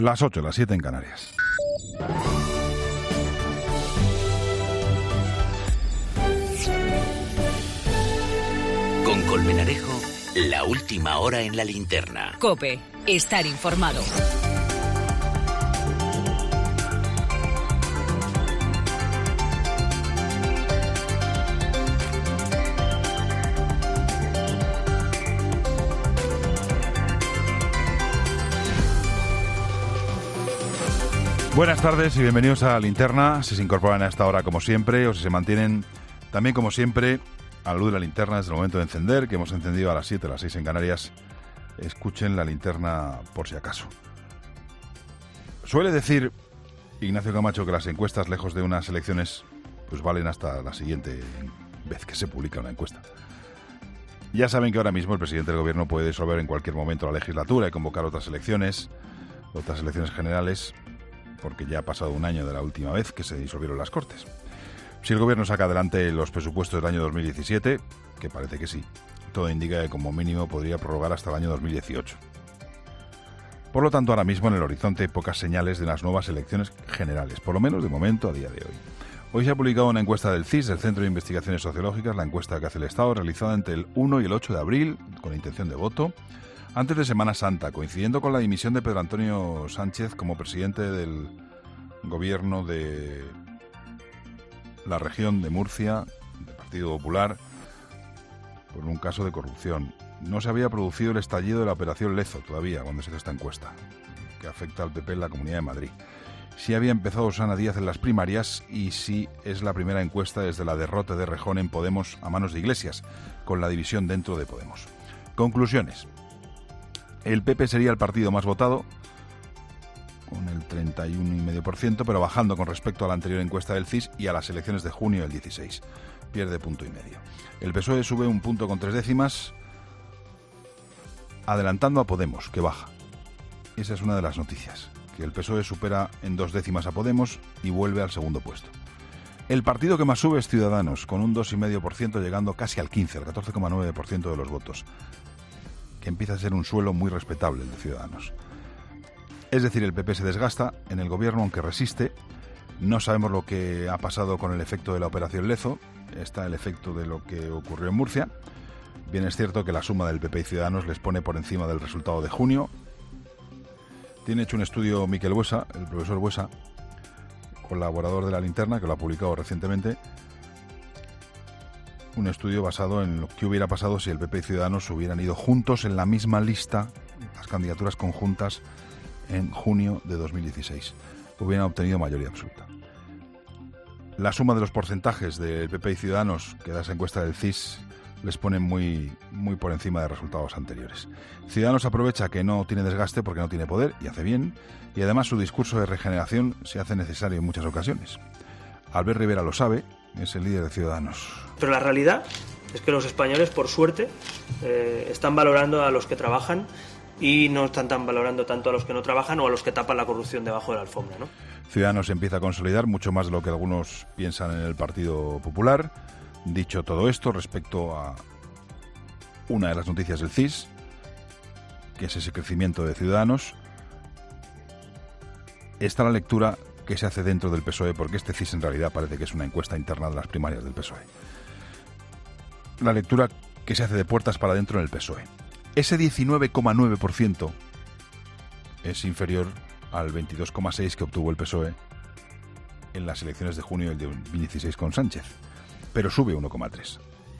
Las 8, las 7 en Canarias. Con Colmenarejo, la última hora en la linterna. COPE, estar informado. Buenas tardes y bienvenidos a Linterna. Si se incorporan a esta hora como siempre o si se mantienen también como siempre a la luz de la linterna desde el momento de encender, que hemos encendido a las 7, a las 6 en Canarias, escuchen la linterna por si acaso. Suele decir Ignacio Camacho que las encuestas, lejos de unas elecciones, pues valen hasta la siguiente vez que se publica una encuesta. Ya saben que ahora mismo el presidente del gobierno puede disolver en cualquier momento la legislatura y convocar otras elecciones generales, porque ya ha pasado un año de la última vez que se disolvieron las Cortes. Si el gobierno saca adelante los presupuestos del año 2017, que parece que sí, todo indica que como mínimo podría prorrogar hasta el año 2018. Por lo tanto, ahora mismo en el horizonte hay pocas señales de unas nuevas elecciones generales, por lo menos de momento a día de hoy. Hoy se ha publicado una encuesta del CIS, del Centro de Investigaciones Sociológicas, la encuesta que hace el Estado, realizada entre el 1 y el 8 de abril, con intención de voto, antes de Semana Santa, coincidiendo con la dimisión de Pedro Antonio Sánchez como presidente del gobierno de la región de Murcia, del Partido Popular, por un caso de corrupción. No se había producido el estallido de la Operación Lezo todavía, cuando se hizo esta encuesta, que afecta al PP en la Comunidad de Madrid. Sí había empezado Susana Díaz en las primarias y sí es la primera encuesta desde la derrota de Rejón en Podemos a manos de Iglesias, con la división dentro de Podemos. Conclusiones. El PP sería el partido más votado, con el 31,5%, pero bajando con respecto a la anterior encuesta del CIS y a las elecciones de junio del 16. Pierde 1,5 puntos. El PSOE sube 1 punto con 3 décimas, adelantando a Podemos, que baja. Esa es una de las noticias, que el PSOE supera en 2 décimas a Podemos y vuelve al segundo puesto. El partido que más sube es Ciudadanos, con un 2,5%, llegando casi al 15, al 14,9% de los votos, que empieza a ser un suelo muy respetable el de Ciudadanos. Es decir, el PP se desgasta en el gobierno, aunque resiste. No sabemos lo que ha pasado con el efecto de la Operación Lezo. Está el efecto de lo que ocurrió en Murcia. Bien es cierto que la suma del PP y Ciudadanos les pone por encima del resultado de junio. Tiene hecho un estudio Miquel Buesa, el profesor Buesa, colaborador de La Linterna, que lo ha publicado recientemente. Un estudio basado en lo que hubiera pasado si el PP y Ciudadanos hubieran ido juntos en la misma lista, las candidaturas conjuntas, en junio de 2016. Hubieran obtenido mayoría absoluta. La suma de los porcentajes del PP y Ciudadanos, que da esa encuesta del CIS, les pone muy por encima de resultados anteriores. Ciudadanos aprovecha que no tiene desgaste porque no tiene poder, y hace bien, y además su discurso de regeneración se hace necesario en muchas ocasiones. Albert Rivera lo sabe, es el líder de Ciudadanos. Pero la realidad es que los españoles, por suerte, están valorando a los que trabajan y no están tan valorando tanto a los que no trabajan o a los que tapan la corrupción debajo de la alfombra, ¿no? Ciudadanos se empieza a consolidar mucho más de lo que algunos piensan en el Partido Popular. Dicho todo esto, respecto a una de las noticias del CIS, que es ese crecimiento de Ciudadanos, está la lectura que se hace dentro del PSOE, porque este CIS en realidad parece que es una encuesta interna de las primarias del PSOE. La lectura que se hace de puertas para adentro en el PSOE. Ese 19,9% es inferior al 22,6% que obtuvo el PSOE en las elecciones de junio del 2016 con Sánchez, pero sube 1,3%.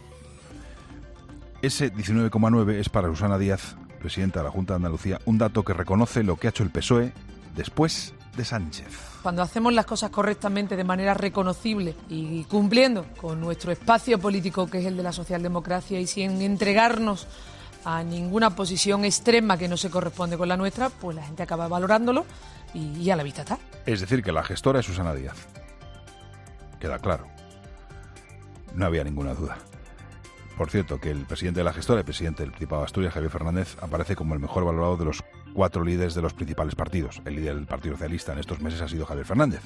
Ese 19,9% es para Susana Díaz, presidenta de la Junta de Andalucía, un dato que reconoce lo que ha hecho el PSOE después de Sánchez. Cuando hacemos las cosas correctamente, de manera reconocible y cumpliendo con nuestro espacio político, que es el de la socialdemocracia, y sin entregarnos a ninguna posición extrema que no se corresponde con la nuestra, pues la gente acaba valorándolo y a la vista está. Es decir, que la gestora es Susana Díaz. Queda claro. No había ninguna duda. Por cierto, que el presidente de la gestora, el presidente del Principado de Asturias, Javier Fernández, aparece como el mejor valorado de los 4 líderes de los principales partidos. El líder del Partido Socialista en estos meses ha sido Javier Fernández.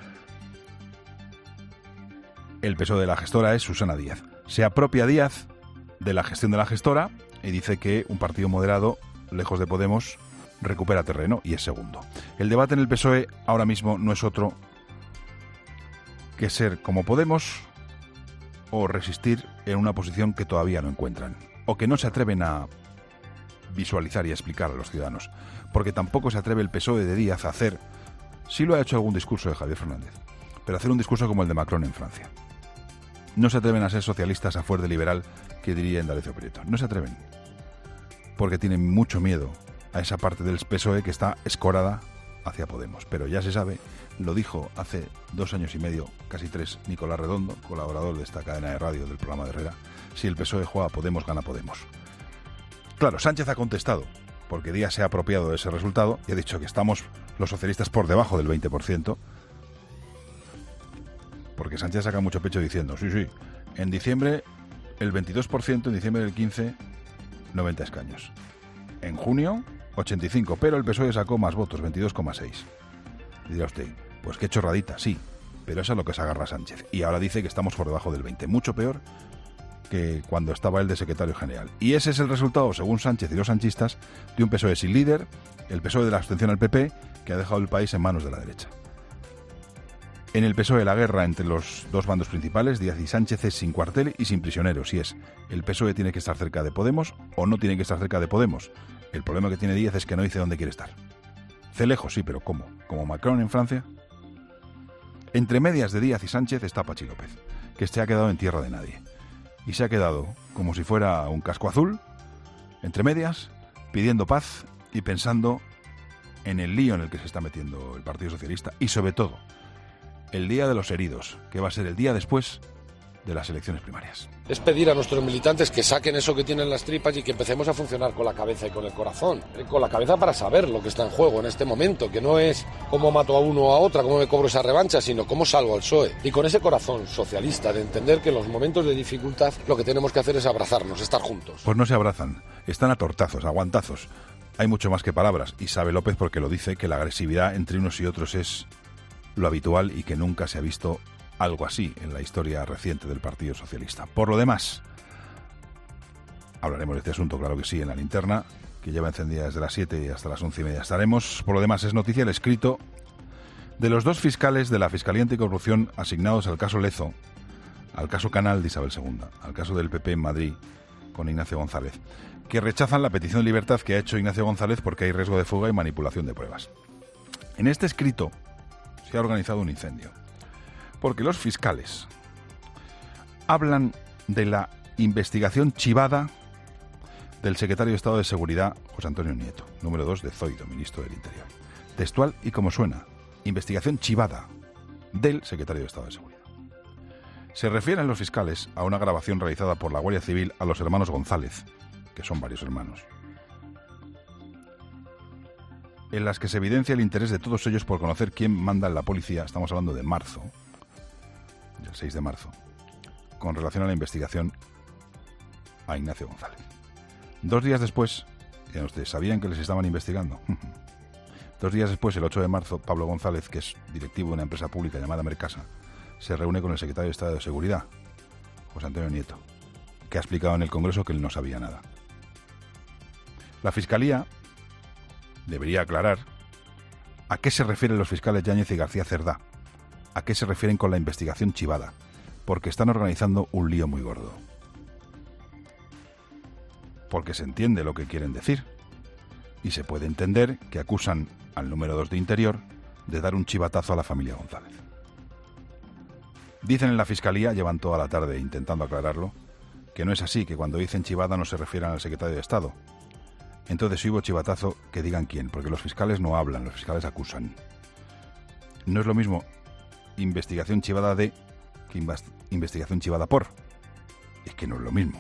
El PSOE de la gestora es Susana Díaz. Se apropia Díaz de la gestión de la gestora y dice que un partido moderado, lejos de Podemos, recupera terreno y es segundo. El debate en el PSOE ahora mismo no es otro que ser como Podemos o resistir en una posición que todavía no encuentran o que no se atreven a visualizar y a explicar a los ciudadanos, porque tampoco se atreve el PSOE de Díaz a hacer, sí lo ha hecho algún discurso de Javier Fernández, pero hacer un discurso como el de Macron en Francia. No se atreven a ser socialistas a fuer de liberal, que diría Indalecio Prieto. No se atreven, porque tienen mucho miedo a esa parte del PSOE que está escorada hacia Podemos. Pero ya se sabe, lo dijo hace 2 años y medio, casi 3, Nicolás Redondo, colaborador de esta cadena de radio del programa de Herrera: si el PSOE juega a Podemos, gana Podemos. Claro, Sánchez ha contestado, porque Díaz se ha apropiado de ese resultado y ha dicho que estamos los socialistas por debajo del 20%, porque Sánchez saca mucho pecho diciendo, sí, en diciembre el 22%, en diciembre del 15, 90 escaños. En junio, 85, pero el PSOE sacó más votos, 22,6. Dirá usted, pues qué chorradita, sí, pero eso es lo que se agarra Sánchez. Y ahora dice que estamos por debajo del 20, mucho peor que cuando estaba él de secretario general. Y ese es el resultado, según Sánchez y los sanchistas, de un PSOE sin líder, el PSOE de la abstención al PP, que ha dejado el país en manos de la derecha. En el PSOE la guerra entre los dos bandos principales, Díaz y Sánchez, es sin cuartel y sin prisioneros. Si es, el PSOE tiene que estar cerca de Podemos o no tiene que estar cerca de Podemos. El problema que tiene Díaz es que no dice dónde quiere estar. Lejos, sí, pero ¿cómo? ¿Como Macron en Francia? Entre medias de Díaz y Sánchez está Pachi López, que se ha quedado en tierra de nadie. Y se ha quedado como si fuera un casco azul, entre medias, pidiendo paz y pensando en el lío en el que se está metiendo el Partido Socialista y, sobre todo, el día de los heridos, que va a ser el día después de las elecciones primarias. Es pedir a nuestros militantes que saquen eso que tienen las tripas y que empecemos a funcionar con la cabeza y con el corazón. Con la cabeza para saber lo que está en juego en este momento, que no es cómo mato a uno o a otra, cómo me cobro esa revancha, sino cómo salvo al PSOE. Y con ese corazón socialista de entender que en los momentos de dificultad lo que tenemos que hacer es abrazarnos, estar juntos. Pues no se abrazan, están a tortazos, a guantazos. Hay mucho más que palabras, y sabe López, porque lo dice, que la agresividad entre unos y otros es lo habitual y que nunca se ha visto algo así en la historia reciente del Partido Socialista. Por lo demás, hablaremos de este asunto, claro que sí, en la linterna, que lleva encendida desde las 7 y hasta las 11:30 estaremos. Por lo demás, es noticia el escrito de los 2 fiscales de la Fiscalía Anticorrupción asignados al caso Lezo, al caso Canal de Isabel II, al caso del PP en Madrid con Ignacio González, que rechazan la petición de libertad que ha hecho Ignacio González porque hay riesgo de fuga y manipulación de pruebas. En este escrito se ha organizado un incendio, porque los fiscales hablan de la investigación chivada del secretario de Estado de Seguridad, José Antonio Nieto, número 2 de Zoido, ministro del Interior. Textual y como suena, investigación chivada del secretario de Estado de Seguridad. Se refieren los fiscales a una grabación realizada por la Guardia Civil a los hermanos González, que son varios hermanos, en las que se evidencia el interés de todos ellos por conocer quién manda en la policía. Estamos hablando de marzo, del 6 de marzo, con relación a la investigación a Ignacio González. 2 días después, ya ustedes sabían que les estaban investigando. 2 días después, el 8 de marzo, Pablo González, que es directivo de una empresa pública llamada Mercasa, se reúne con el secretario de Estado de Seguridad, José Antonio Nieto, que ha explicado en el Congreso que él no sabía nada. La Fiscalía debería aclarar a qué se refieren los fiscales Yáñez y García Cerdá, a qué se refieren con la investigación chivada, porque están organizando un lío muy gordo. Porque se entiende lo que quieren decir, y se puede entender que acusan al número 2 de Interior de dar un chivatazo a la familia González. Dicen en la Fiscalía, llevan toda la tarde intentando aclararlo, que no es así, que cuando dicen chivada no se refieren al secretario de Estado. Entonces, si hubo chivatazo, que digan quién, porque los fiscales no hablan, los fiscales acusan. No es lo mismo investigación chivada de que investigación chivada por. Es que no es lo mismo.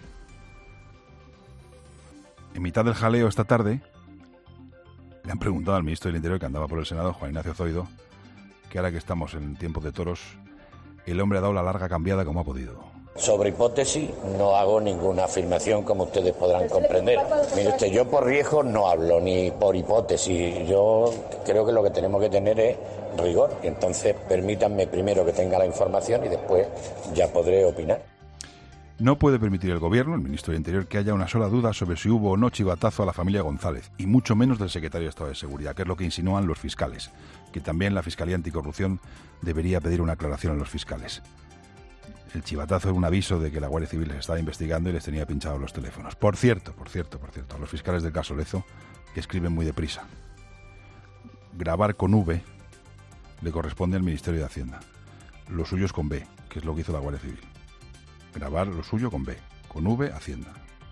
En mitad del jaleo esta tarde, le han preguntado al ministro del Interior, que andaba por el Senado, Juan Ignacio Zoido, que ahora que estamos en tiempos de toros, el hombre ha dado la larga cambiada como ha podido. Sobre hipótesis no hago ninguna afirmación, como ustedes podrán comprender. Mire usted, yo por riesgo no hablo, ni por hipótesis. Yo creo que lo que tenemos que tener es rigor. Y entonces permítanme primero que tenga la información y después ya podré opinar. No puede permitir el Gobierno, el ministro de Interior, que haya una sola duda sobre si hubo o no chivatazo a la familia González, y mucho menos del secretario de Estado de Seguridad, que es lo que insinúan los fiscales, que también la Fiscalía Anticorrupción debería pedir una aclaración a los fiscales. El chivatazo es un aviso de que la Guardia Civil les estaba investigando y les tenía pinchados los teléfonos. Por cierto, a los fiscales del caso Lezo, que escriben muy deprisa. Grabar con V le corresponde al Ministerio de Hacienda. Lo suyo es con B, que es lo que hizo la Guardia Civil. Grabar lo suyo con B, con V, Hacienda.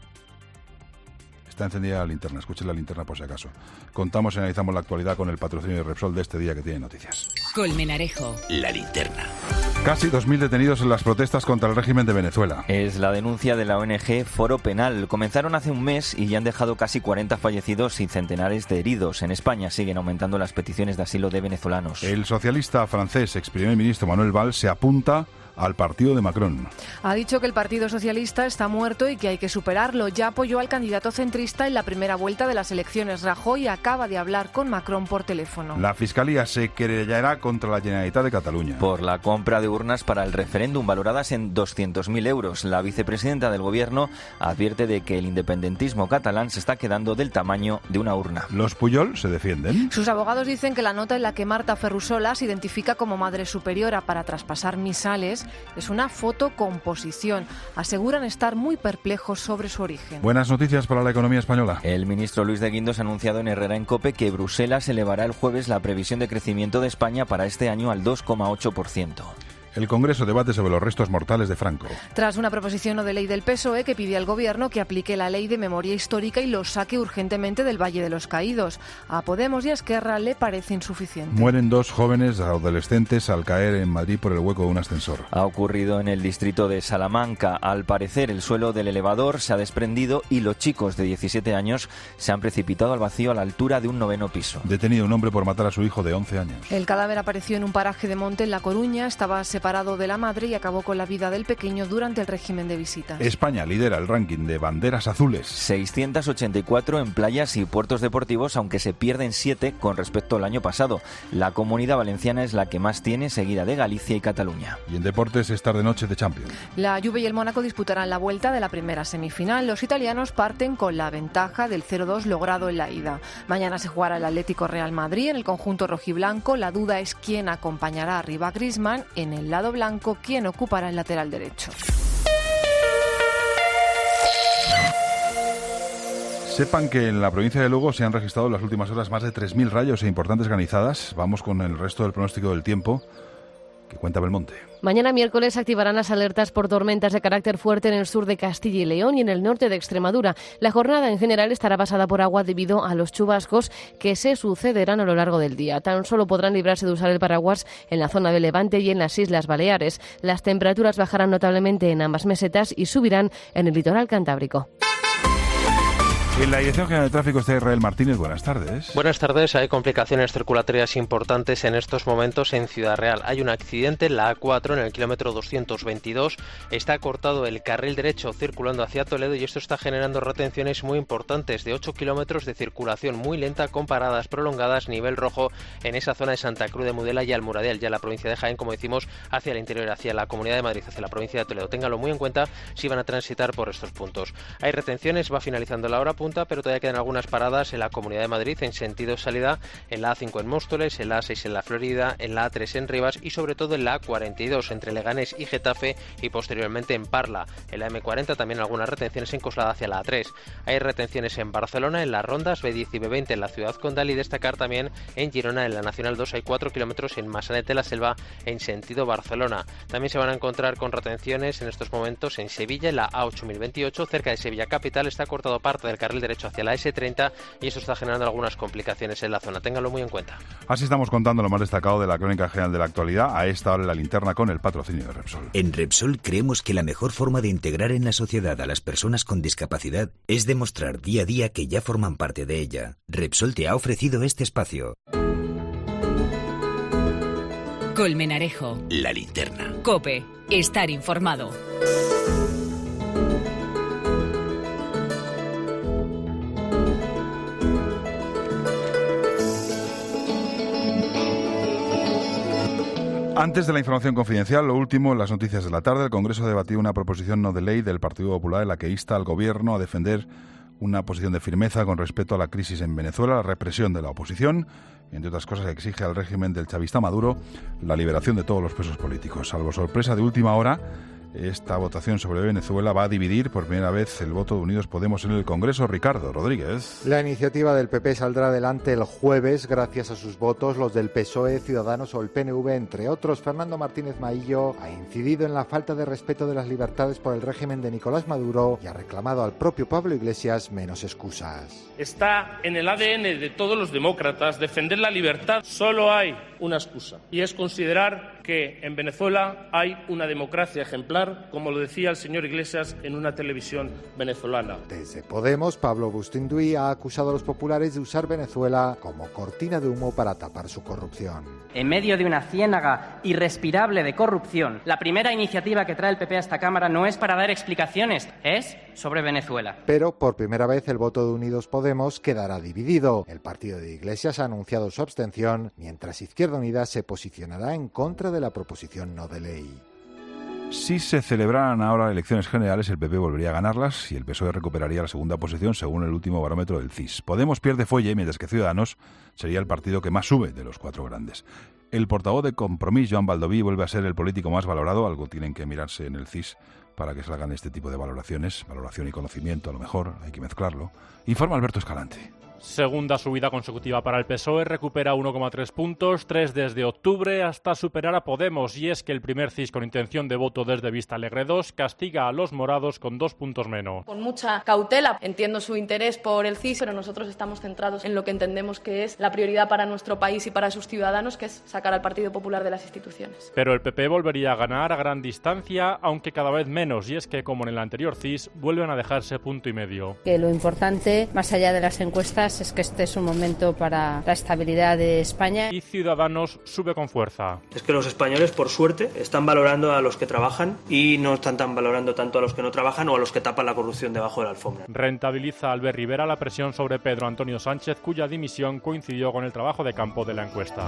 Está encendida la linterna, escuchen la linterna por si acaso. Contamos y analizamos la actualidad con el patrocinio de Repsol de este día que tiene noticias. Colmenarejo, la linterna. Casi 2.000 detenidos en las protestas contra el régimen de Venezuela. Es la denuncia de la ONG Foro Penal. Comenzaron hace un mes y ya han dejado casi 40 fallecidos y centenares de heridos. En España siguen aumentando las peticiones de asilo de venezolanos. El socialista francés, ex primer ministro Manuel Valls, se apunta al partido de Macron. Ha dicho que el Partido Socialista está muerto y que hay que superarlo. Ya apoyó al candidato centrista en la primera vuelta de las elecciones. Rajoy acaba de hablar con Macron por teléfono. La Fiscalía se querellará contra la Generalitat de Cataluña por la compra de urnas para el referéndum valoradas en 200.000 euros. La vicepresidenta del Gobierno advierte de que el independentismo catalán se está quedando del tamaño de una urna. ¿Los Pujol se defienden? Sus abogados dicen que la nota en la que Marta Ferrusola se identifica como madre superiora para traspasar misales es una fotocomposición. Aseguran estar muy perplejos sobre su origen. Buenas noticias para la economía española. El ministro Luis de Guindos ha anunciado en Herrera en COPE que Bruselas elevará el jueves la previsión de crecimiento de España para este año al 2,8%. El Congreso debate sobre los restos mortales de Franco. Tras una proposición no de ley del PSOE que pide al Gobierno que aplique la ley de memoria histórica y los saque urgentemente del Valle de los Caídos. A Podemos y a Esquerra le parece insuficiente. Mueren 2 jóvenes adolescentes al caer en Madrid por el hueco de un ascensor. Ha ocurrido en el distrito de Salamanca. Al parecer, el suelo del elevador se ha desprendido y los chicos de 17 años se han precipitado al vacío a la altura de un 9º piso. Detenido un hombre por matar a su hijo de 11 años. El cadáver apareció en un paraje de monte en La Coruña. Estaba separado de la madre y acabó con la vida del pequeño durante el régimen de visitas. España lidera el ranking de banderas azules. 684 en playas y puertos deportivos, aunque se pierden 7 con respecto al año pasado. La Comunidad Valenciana es la que más tiene, seguida de Galicia y Cataluña. Y en deportes, es tarde noche de Champions. La Juve y el Mónaco disputarán la vuelta de la primera semifinal. Los italianos parten con la ventaja del 0-2 logrado en la ida. Mañana se jugará el Atlético Real Madrid en el conjunto rojiblanco. La duda es quién acompañará arriba a Griezmann. En el lado blanco, quién ocupará el lateral derecho. Sepan que en la provincia de Lugo se han registrado en las últimas horas más de 3.000 rayos e importantes granizadas. Vamos con el resto del pronóstico del tiempo que cuenta Belmonte. Mañana miércoles activarán las alertas por tormentas de carácter fuerte en el sur de Castilla y León y en el norte de Extremadura. La jornada en general estará basada por agua debido a los chubascos que se sucederán a lo largo del día. Tan solo podrán librarse de usar el paraguas en la zona de Levante y en las Islas Baleares. Las temperaturas bajarán notablemente en ambas mesetas y subirán en el litoral cantábrico. En la Dirección General de Tráfico está Israel Martínez. Buenas tardes. Buenas tardes. Hay complicaciones circulatorias importantes en estos momentos en Ciudad Real. Hay un accidente en la A4 en el kilómetro 222. Está cortado el carril derecho circulando hacia Toledo y esto está generando retenciones muy importantes de 8 kilómetros de circulación muy lenta con paradas prolongadas, nivel rojo en esa zona de Santa Cruz de Mudela y Almuradel, ya la provincia de Jaén, como decimos, hacia el interior, hacia la Comunidad de Madrid, hacia la provincia de Toledo. Ténganlo muy en cuenta si van a transitar por estos puntos. Hay retenciones, va finalizando la hora punta, pero todavía quedan algunas paradas en la Comunidad de Madrid en sentido salida, en la A5 en Móstoles, en la A6 en la Florida, en la A3 en Rivas y sobre todo en la A42 entre Leganés y Getafe y posteriormente en Parla. En la M40 también algunas retenciones en Coslada hacia la A3. Hay retenciones en Barcelona, en las rondas B10 y B20 en la Ciudad Condal y destacar también en Girona, en la Nacional 2 hay 4 kilómetros en Massanet de la Selva en sentido Barcelona. También se van a encontrar con retenciones en estos momentos en Sevilla, en la A8028, cerca de Sevilla Capital está cortado parte del carril derecho hacia la S30 y eso está generando algunas complicaciones en la zona. Ténganlo muy en cuenta. Así estamos contando lo más destacado de la crónica general de la actualidad a esta hora en la linterna con el patrocinio de Repsol. En Repsol creemos que la mejor forma de integrar en la sociedad a las personas con discapacidad es demostrar día a día que ya forman parte de ella. Repsol te ha ofrecido este espacio. Colmenarejo. La linterna. COPE. Estar informado. Antes de la información confidencial, lo último en las noticias de la tarde, el Congreso debatió una proposición no de ley del Partido Popular en la que insta al Gobierno a defender una posición de firmeza con respecto a la crisis en Venezuela, la represión de la oposición, entre otras cosas exige al régimen del chavista Maduro la liberación de todos los presos políticos. Salvo sorpresa de última hora, esta votación sobre Venezuela va a dividir por primera vez el voto de Unidos Podemos en el Congreso. Ricardo Rodríguez. La iniciativa del PP saldrá adelante el jueves gracias a sus votos, los del PSOE, Ciudadanos o el PNV, entre otros. Fernando Martínez Maillo ha incidido en la falta de respeto de las libertades por el régimen de Nicolás Maduro y ha reclamado al propio Pablo Iglesias menos excusas. Está en el ADN de todos los demócratas defender la libertad. Solo hay una excusa y es considerar que en Venezuela hay una democracia ejemplar, como lo decía el señor Iglesias en una televisión venezolana. Desde Podemos, Pablo Bustinduy ha acusado a los populares de usar Venezuela como cortina de humo para tapar su corrupción. En medio de una ciénaga irrespirable de corrupción, la primera iniciativa que trae el PP a esta Cámara no es para dar explicaciones, es sobre Venezuela. Pero por primera vez el voto de Unidos Podemos quedará dividido. El partido de Iglesias ha anunciado su abstención, mientras Izquierda Unida se posicionará en contra de la proposición no de ley. Si se celebraran ahora elecciones generales, el PP volvería a ganarlas y el PSOE recuperaría la segunda posición según el último barómetro del CIS. Podemos pierde fuelle, mientras que Ciudadanos sería el partido que más sube de los cuatro grandes. El portavoz de Compromís, Joan Baldoví, vuelve a ser el político más valorado. Algo tienen que mirarse en el CIS para que salgan este tipo de valoraciones. Valoración y conocimiento, a lo mejor, hay que mezclarlo. Informa Alberto Escalante. Segunda subida consecutiva para el PSOE, recupera 1,3 puntos, 3 desde octubre, hasta superar a Podemos. Y es que el primer CIS con intención de voto desde Vista Alegre 2 castiga a los morados con 2 puntos menos. Con mucha cautela, entiendo su interés por el CIS, pero nosotros estamos centrados en lo que entendemos que es la prioridad para nuestro país y para sus ciudadanos, que es sacar al Partido Popular de las instituciones. Pero el PP volvería a ganar a gran distancia, aunque cada vez menos. Y es que, como en el anterior CIS, vuelven a dejarse punto y medio. Que lo importante, más allá de las encuestas, es que este es un momento para la estabilidad de España. Y Ciudadanos sube con fuerza. Es que los españoles, por suerte, están valorando a los que trabajan y no están tan valorando tanto a los que no trabajan o a los que tapan la corrupción debajo de la alfombra. Rentabiliza Albert Rivera la presión sobre Pedro Antonio Sánchez, cuya dimisión coincidió con el trabajo de campo de la encuesta.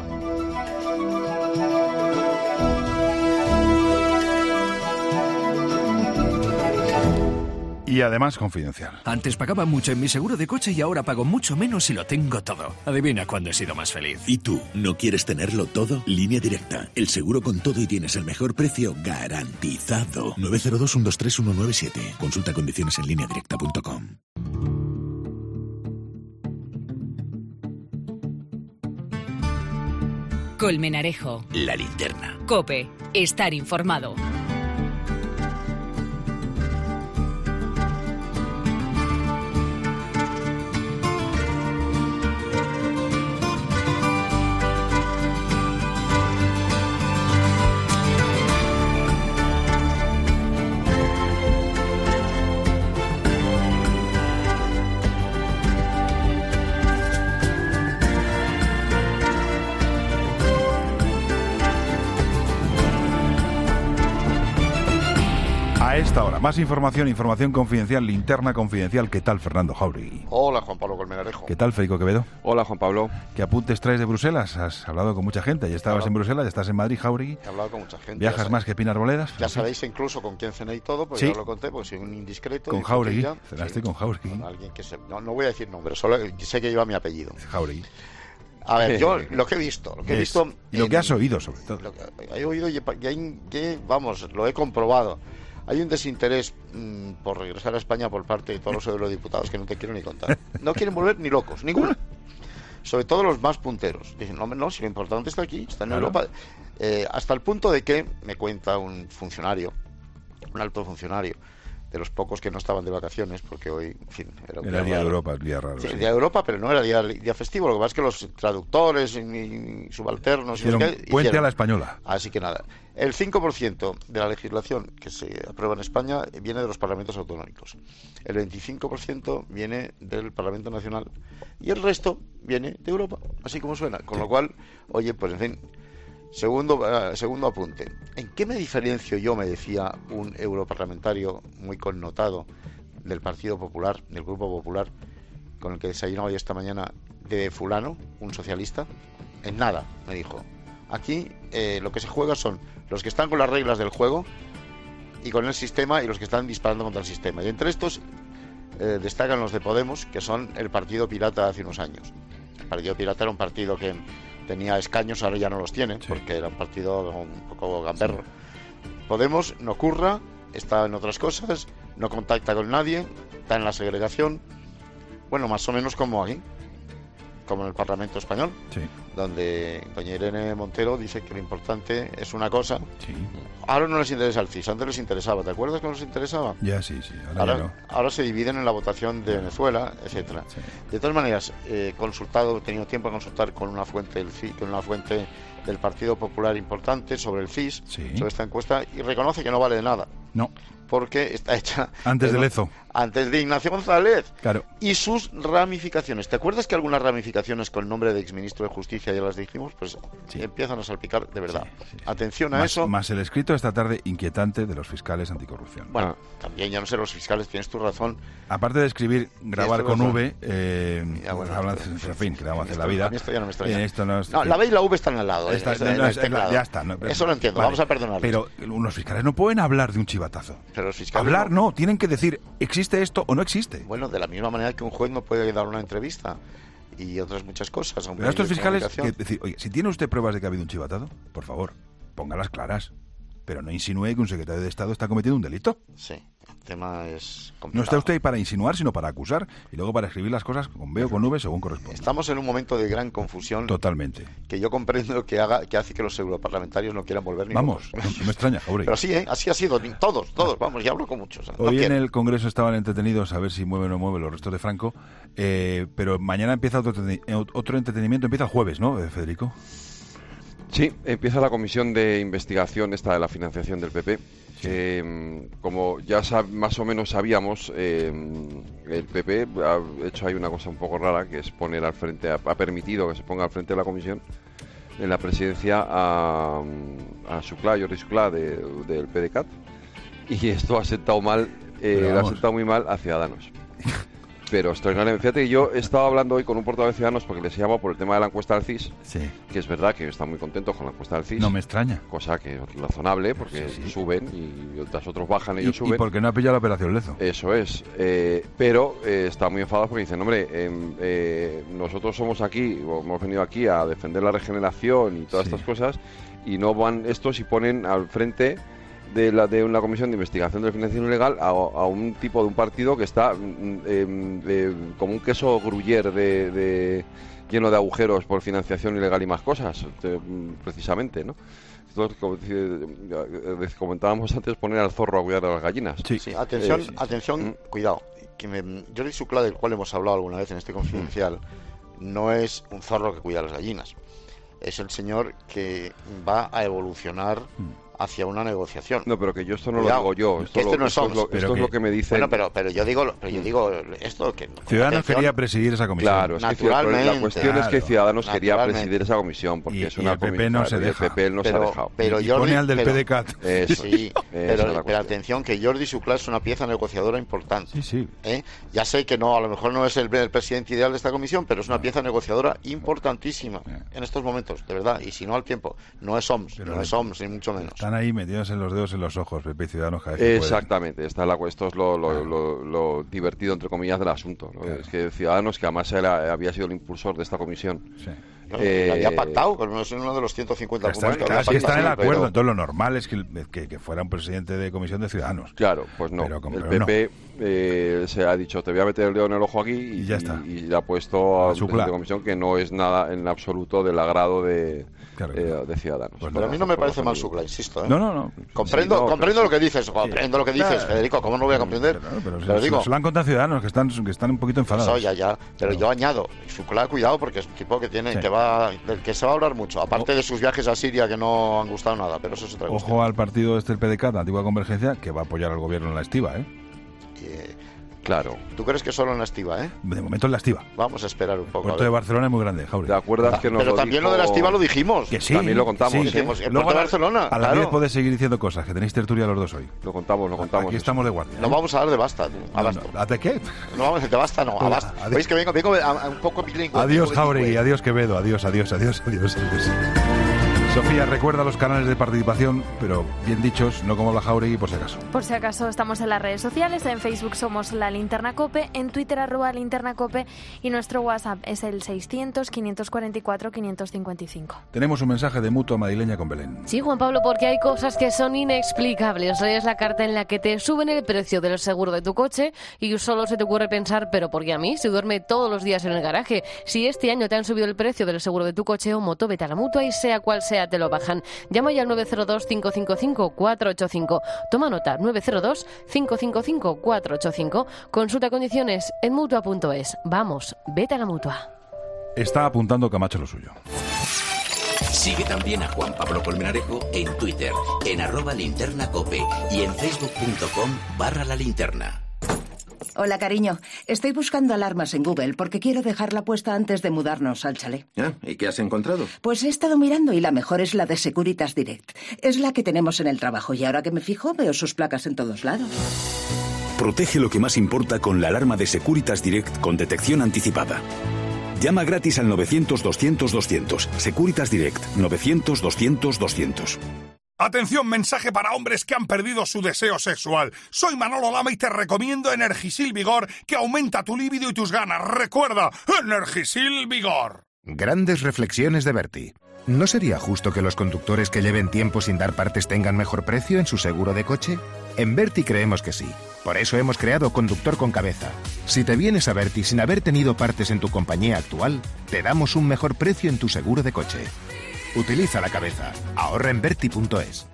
Y además confidencial. Antes pagaba mucho en mi seguro de coche y ahora pago mucho menos y lo tengo todo. Adivina cuándo he sido más feliz. ¿Y tú? ¿No quieres tenerlo todo? Línea Directa. El seguro con todo y tienes el mejor precio garantizado. 902-123-197. Consulta condiciones en lineadirecta.com. Colmenarejo. La linterna. COPE. Estar informado. A esta hora, más información confidencial, linterna confidencial. ¿Qué tal, Fernando Jauregui? Hola, Juan Pablo Colmenarejo. ¿Qué tal, Federico Quevedo? Hola, Juan Pablo. ¿Qué apuntes traes de Bruselas? ¿Has hablado con mucha gente? ¿Ya estabas en Bruselas? ¿Ya estás en Madrid, Jauregui? He hablado con mucha gente. ¿Viajas más que Pinar Boledas? Ya sabéis incluso con quién cené y todo, pues ¿sí? Ya lo conté, porque soy un indiscreto. Con Jauregui. Cenaste con Jauregui. Con alguien que no voy a decir nombre, solo sé que lleva mi apellido. Jauregui. A ver, yo lo que he visto... Y lo que has oído, sobre todo. He oído y vamos, lo he comprobado. Hay un desinterés por regresar a España por parte de todos los eurodiputados que no te quiero ni contar. No quieren volver ni locos, ninguno. Sobre todo los más punteros. Dicen, no, si lo importante está aquí, está en Europa. Hasta el punto de que, me cuenta un funcionario, un alto funcionario, de los pocos que no estaban de vacaciones, porque hoy, en fin, era un día de Europa, el día raro. Sí, el día de Europa, pero no era día festivo. Lo que pasa es que los traductores y subalternos puente a la española. Así que nada, el 5% de la legislación que se aprueba en España viene de los parlamentos autonómicos. El 25% viene del Parlamento Nacional y el resto viene de Europa, así como suena. Con lo cual, oye, pues en fin. Segundo apunte. ¿En qué me diferencio yo, me decía un europarlamentario muy connotado del Partido Popular, del Grupo Popular, con el que desayunaba yo esta mañana, de fulano, un socialista? En nada, me dijo. Aquí lo que se juega son los que están con las reglas del juego y con el sistema, y los que están disparando contra el sistema. Y entre estos destacan los de Podemos, que son el partido pirata de hace unos años. El partido pirata era un partido que tenía escaños, ahora ya no los tiene, porque era un partido un poco gamberro. Podemos no curra, está en otras cosas, no contacta con nadie, está en la segregación, bueno, más o menos como aquí, como en el Parlamento Español, donde doña Irene Montero dice que lo importante es una cosa. Ahora no les interesa el CIS, antes les interesaba. ¿Te acuerdas cuando les interesaba? Ya, sí. Ahora se dividen en la votación de Venezuela, etcétera. De todas maneras, he tenido tiempo de consultar con una fuente del CIS, con una fuente del Partido Popular importante sobre el CIS, sobre esta encuesta, y reconoce que no vale de nada. No. Porque está hecha antes de Lezo, antes de Ignacio González, claro, y sus ramificaciones. ¿Te acuerdas que algunas ramificaciones con el nombre de exministro de Justicia ya las dijimos? Pues empiezan a salpicar de verdad. Atención a eso. Más el escrito esta tarde inquietante de los fiscales anticorrupción. Bueno, también ya no sé, los fiscales, tienes tu razón. Aparte de escribir, grabar con V, hablan, en fin, que le vamos a hacer la vida. Esto ya no me extraña. Esto no, la B y la V están al lado. Ya está. Eso lo entiendo, vamos a perdonarlo. Pero los fiscales no pueden hablar de un chivatazo. Pero los fiscales hablar no, tienen que decir, ¿existe esto o no existe? Bueno, de la misma manera que un juez no puede dar una entrevista y otras muchas cosas. Pero a estos fiscales, decir, oye, si tiene usted pruebas de que ha habido un chivatazo, por favor, póngalas claras. Pero no insinúe que un secretario de Estado está cometiendo un delito. Sí, el tema es complicado. No está usted ahí para insinuar, sino para acusar, y luego para escribir las cosas con B o con V según corresponde. Estamos en un momento de gran confusión. Totalmente. Que yo comprendo que hace que los europarlamentarios no quieran volver ni Vamos, no me extraña, Jauregui. Pero sí, así ha sido, todos, vamos, ya hablo con muchos. Hoy en el Congreso estaban entretenidos a ver si mueven o no mueven los restos de Franco, pero mañana empieza otro entretenimiento, empieza el jueves, ¿no, Federico? Sí, empieza la comisión de investigación esta de la financiación del PP. Como ya más o menos sabíamos, el PP ha hecho ahí una cosa un poco rara, que es poner al frente, ha permitido que se ponga al frente de la comisión en la presidencia a Jordi Xuclà del PDeCAT, y esto ha sentado mal, ha sentado muy mal a Ciudadanos. Pero extraordinariamente. Fíjate que yo he estado hablando hoy con un portavoz de Ciudadanos porque les llamo por el tema de la encuesta del CIS, que es verdad que están muy contentos con la encuesta del CIS. No me extraña. Cosa que es razonable, porque suben y los otros bajan, ellos suben. Y porque no ha pillado la operación Lezo. Eso es. Pero están muy enfadados porque dicen, hombre, nosotros somos aquí, hemos venido aquí a defender la regeneración y todas estas cosas, y no van estos y ponen al frente de una comisión de investigación de la financiación ilegal a un tipo de un partido que está como un queso gruyère lleno de agujeros por financiación ilegal y más cosas, precisamente, ¿no? Entonces, como comentábamos antes, poner al zorro a cuidar de las gallinas. Sí, atención, cuidado. Jordi Xuclà, del cual hemos hablado alguna vez en este Confidencial, no es un zorro que cuida las gallinas. Es el señor que va a evolucionar hacia una negociación. No, pero que yo esto no lo digo yo. Esto es lo que me dicen. Bueno, pero yo digo esto que Ciudadanos quería presidir esa comisión. Claro, naturalmente. La cuestión es que Ciudadanos quería presidir esa comisión porque es una comisión. El PP no se deja. El PP no se ha dejado. Pero y pone al del PDeCAT. Sí, pero atención, que Jordi Xuclà es una pieza negociadora importante. Sí. Ya sé que no, a lo mejor no es el presidente ideal de esta comisión, pero es una pieza negociadora importantísima en estos momentos, de verdad. Y si no al tiempo, no es OMS, ni mucho menos. Están ahí metidos en los dedos en los ojos, PP y Ciudadanos cada vez que Exactamente, esto es lo divertido, entre comillas, del asunto, ¿no? Es que Ciudadanos, que además había sido el impulsor de esta comisión, había pactado, pero no es uno de los 150 puntos que había pactado. Está en el acuerdo, entonces lo normal es que fuera un presidente de comisión de Ciudadanos. Claro, pues no, el PP se ha dicho, te voy a meter el dedo en el ojo aquí y ya está. Y le ha puesto a un presidente de comisión que no es nada en absoluto del agrado de Ciudadanos. Pues pero a mí no me parece mal Xuclà, insisto. No. Comprendo lo que dices, Federico, ¿cómo no lo voy a comprender? Pero digo, se lo han contado Ciudadanos, que están un poquito enfadados. Pero yo añado, Xuclà, cuidado, porque es un tipo que del que se va a hablar mucho, aparte de sus viajes a Siria que no han gustado nada, pero eso es otra cosa. Ojo al partido el PDeCAT, Antigua Convergencia, que va a apoyar al gobierno en la estiba, Claro. ¿Tú crees que solo en la estiba, De momento en la estiba. Vamos a esperar un poco. El puerto de Barcelona es muy grande, Jauregui. ¿Te acuerdas que pero también lo de la estiba lo dijimos. Que sí. También lo contamos. Sí, el puerto de Barcelona. A las 10 podés seguir diciendo cosas, que tenéis tertulia los dos hoy. Lo contamos. Aquí estamos de guardia. No vamos a dar de basta. ¿De qué? No vamos a de basta, no. A basta. ¿Veis que vengo a un poco bilingüe? Adiós, Jauregui. Adiós, Quevedo. Adiós. Sofía, recuerda los canales de participación, pero bien dichos, no como la Jauregui, por si acaso. Por si acaso, estamos en las redes sociales. En Facebook somos La Linterna Cope, en Twitter @Linterna Cope, y nuestro WhatsApp es el 600-544-555. Tenemos un mensaje de Mutua Madrileña con Belén. Sí, Juan Pablo, porque hay cosas que son inexplicables. Hoy es la carta en la que te suben el precio del seguro de tu coche y solo se te ocurre pensar, ¿pero por qué a mí? Si duerme todos los días en el garaje. Si este año te han subido el precio del seguro de tu coche o moto, vete a la Mutua y sea cual sea te lo bajan. Llama ya al 902-555-485. Toma nota, 902-555-485. Consulta condiciones en Mutua.es. Vamos, vete a la Mutua. Está apuntando Camacho lo suyo. Sigue también a Juan Pablo Colmenarejo en Twitter, en @linternacope y en facebook.com/lalinterna. Hola, cariño. Estoy buscando alarmas en Google porque quiero dejarla puesta antes de mudarnos al chalet. ¿Y qué has encontrado? Pues he estado mirando y la mejor es la de Securitas Direct. Es la que tenemos en el trabajo y ahora que me fijo veo sus placas en todos lados. Protege lo que más importa con la alarma de Securitas Direct con detección anticipada. Llama gratis al 900-200-200. Securitas Direct, 900-200-200. Atención, mensaje para hombres que han perdido su deseo sexual. Soy Manolo Lama y te recomiendo Energisil Vigor, que aumenta tu líbido y tus ganas. Recuerda, Energisil Vigor. Grandes reflexiones de Berti. ¿No sería justo que los conductores que lleven tiempo sin dar partes tengan mejor precio en su seguro de coche? En Berti creemos que sí. Por eso hemos creado Conductor con Cabeza. Si te vienes a Berti sin haber tenido partes en tu compañía actual, te damos un mejor precio en tu seguro de coche. Utiliza la cabeza. Ahorra en Berti.es.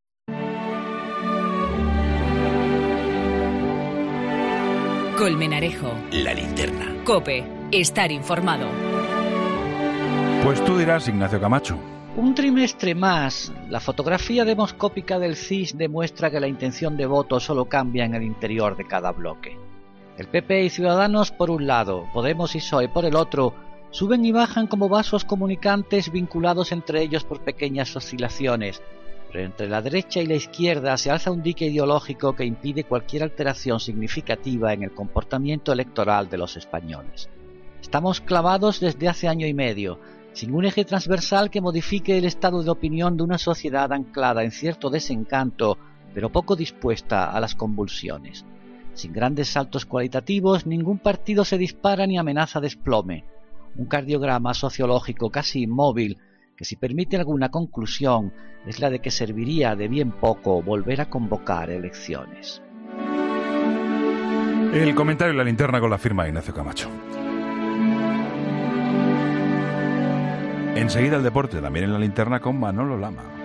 Colmenarejo. La Linterna. Cope. Estar informado. Pues tú dirás, Ignacio Camacho. Un trimestre más. La fotografía demoscópica del CIS demuestra que la intención de voto solo cambia en el interior de cada bloque. El PP y Ciudadanos por un lado, Podemos y PSOE por el otro, suben y bajan como vasos comunicantes vinculados entre ellos por pequeñas oscilaciones, pero entre la derecha y la izquierda se alza un dique ideológico que impide cualquier alteración significativa en el comportamiento electoral de los españoles. Estamos clavados desde hace año y medio, sin un eje transversal que modifique el estado de opinión de una sociedad anclada en cierto desencanto, pero poco dispuesta a las convulsiones. Sin grandes saltos cualitativos, ningún partido se dispara ni amenaza desplome. Un cardiograma sociológico casi inmóvil, que si permite alguna conclusión, es la de que serviría de bien poco volver a convocar elecciones. El comentario de La Linterna con la firma de Ignacio Camacho. Enseguida el deporte, también en La Linterna con Manolo Lama.